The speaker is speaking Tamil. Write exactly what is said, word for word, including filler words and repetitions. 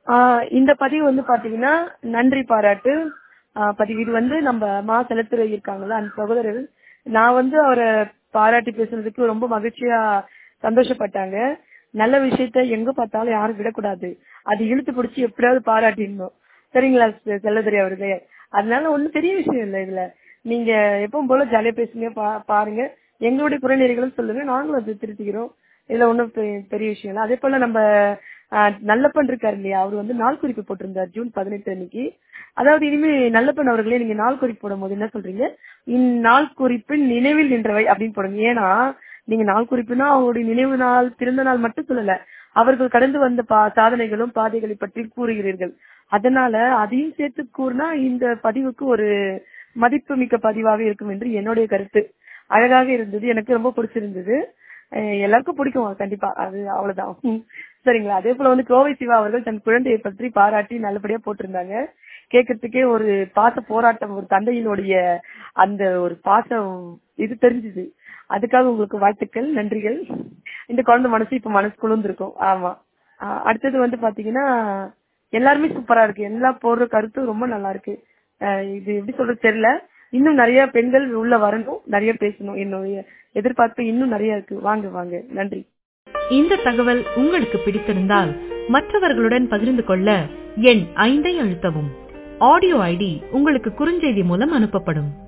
ஆ, இந்த பதிவு வந்து பாத்தீங்கன்னா நன்றி பாராட்டு ஆ, பதிவு. இது வந்து நம்ம மா செலுத்துறை இருக்காங்கல்ல அந்த சகோதரர், நான் வந்து அவரை பாராட்டி பேசுனதுக்கு ரொம்ப மகிழ்ச்சியா சந்தோஷப்பட்டாங்க. நல்ல விஷயத்த எங்க பார்த்தாலும் யாரும் விடக்கூடாது, அது இழுத்து பிடிச்சி எப்படியாவது பாராட்டிடணும். சரிங்களா செ- செல்லதுரை அவர்களே? அதனால ஒண்ணும் பெரிய விஷயம் இல்லை இதுல. நீங்க எப்பவும் போல ஜாலியா பேசுங்க, பா- பாருங்க. எங்களுடைய குறைநீர்களும் சொல்லுங்க, நாங்களும் அதை திருத்திக்கிறோம். இதுல ஒண்ணும் பெ- பெரிய விஷயம் இல்லை. அதே போல நம்ம ஆஹ், நல்லப்பன் இருக்காரு இல்லையா, அவர் வந்து நாள் குறிப்பு போட்டிருந்தார் ஜூன் பதினெட்டு அன்னைக்கு. அதாவது இனிமே நல்லப்பன் அவர்களே, நீங்க நாள் குறிப்பு போடும் போது என்ன சொல்றீங்க, இந்நாள் குறிப்பின் நினைவில் நின்றவை அப்படின்னு போடுங்க. ஏன்னா நீங்க நாள் குறிப்புனா அவங்களுடைய நினைவு நாள், பிறந்த நாள் மட்டும் சொல்லல, அவர்கள் கடந்து வந்த பா சாதனைகளும் பாதைகளை பற்றி கூறுகிறீர்கள். அதனால அதையும் சேர்த்து கூறினா இந்த பதிவுக்கு ஒரு மதிப்புமிக்க பதிவாக இருக்கும் என்று என்னுடைய கருத்து. அழகாக இருந்தது, எனக்கு ரொம்ப பிடிச்சிருந்தது. அஹ் எல்லாருக்கும் பிடிக்கும் கண்டிப்பா, அது அவ்வளவுதான். ம். சரிங்களா? அதே போல வந்து கோவை சிவா அவர்கள் தன் குழந்தையை பற்றி பாராட்டி நல்லபடியா போட்டிருந்தாங்க. கேட்கறதுக்கே ஒரு பாச போராட்டம், ஒரு தந்தையினுடைய அந்த ஒரு பாசம் இது தெரிஞ்சுது. அதுக்காக உங்களுக்கு வாழ்த்துக்கள், நன்றிகள். இந்த குழந்தை மனசு இப்ப மனசு குளிர்ந்திருக்கும். ஆமா. ஆஹ் அடுத்தது வந்து பாத்தீங்கன்னா எல்லாருமே சூப்பரா இருக்கு, எல்லா போடுற கருத்தும் ரொம்ப நல்லா இருக்கு. ஆஹ் இது எப்படி சொல்றது தெரியல. இன்னும் நிறைய பெண்கள் உள்ள வரணும், நிறைய பேசணும். என்னுடைய எதிர்பார்ப்பு இன்னும் நிறைய இருக்கு. வாங்க வாங்க. நன்றி. இந்த தகவல் உங்களுக்கு பிடித்திருந்தால் மற்றவர்களுடன் பகிர்ந்து கொள்ள எண் ஐந்தை அழுத்தவும். ஆடியோ ஐடி உங்களுக்கு குறுஞ்செய்தி மூலம் அனுப்பப்படும்.